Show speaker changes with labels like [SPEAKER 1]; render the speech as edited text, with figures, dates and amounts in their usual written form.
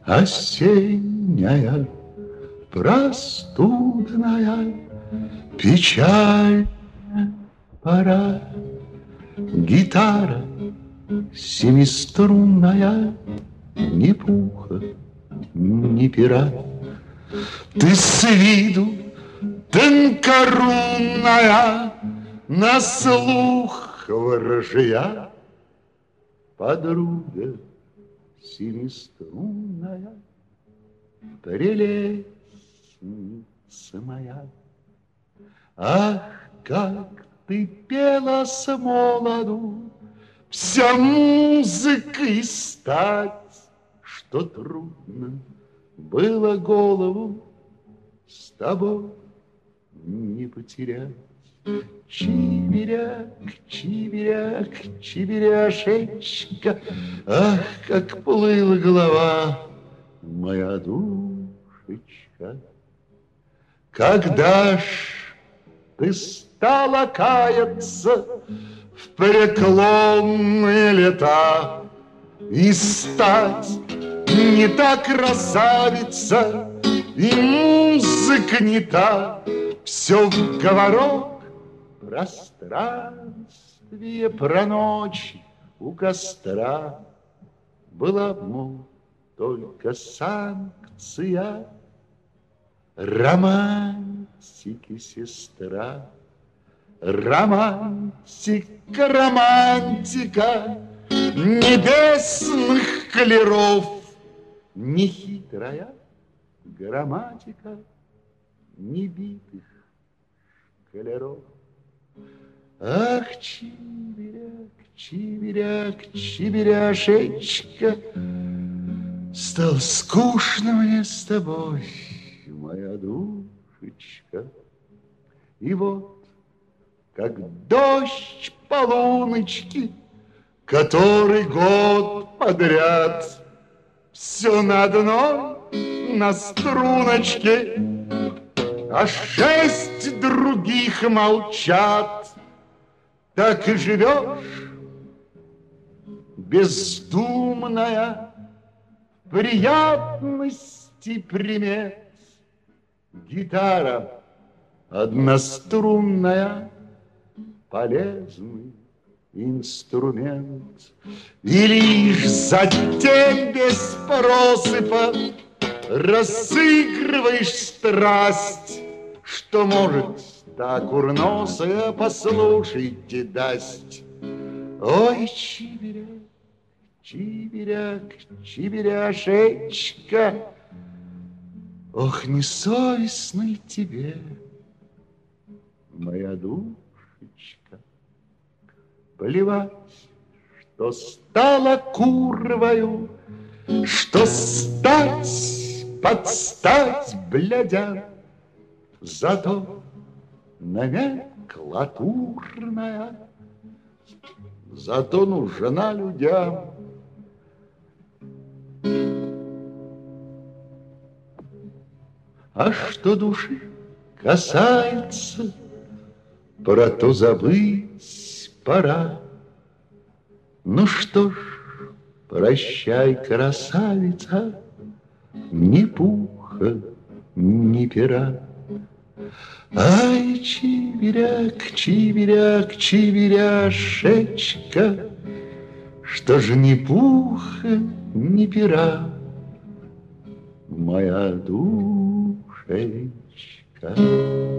[SPEAKER 1] Осенняя, простудная, печальная пора. Гитара семиструнная, ни пуха, ни пера. Ты с виду тонкорунная, на слух ворожья, подруга семиструнная, прелестница моя. Ах, как ты пела с молоду, вся музыка и стать, что трудно было голову с тобой не потерять. Чибиряк, чибиряк, чибиряшечка, ах, как плыла голова моя душечка. Когда ж ты стала каяться в преклонные лета и стать не та красавица, и музыка не та, все в говорок, пространствие про ночи у костра. Была, мол, только санкция романтики сестра. Романтика, романтика небесных колеров, не хитрая грамматика небитых колеров. Ах, чибиряк, чибиряк, чибиряшечка, стало скучно мне с тобой, моя душечка. И вот, как дождь полуночки, который год подряд все на одной, на струночке, а 6 других молчат, так и живешь, бездумная, в приятности примет. Гитара однострунная, полезный инструмент. И лишь затем без просыпа разыгрываешь страсть, что может та курносая, послушайте, даст. Ой, чибиряк, чибиряк, чибиряшечка, ох, несовестный тебе, моя душечка. Плевать, что стала курвою, что стать под стать блядя, зато номенклатурная, зато нужна людям. А что души касается, про то забыть пора. Ну что ж, прощай, красавица, ни пуха, ни пера. Ай, чибиряк, чибиряк, чибиряшечка, что же ни пуха, ни пера, моя душечка.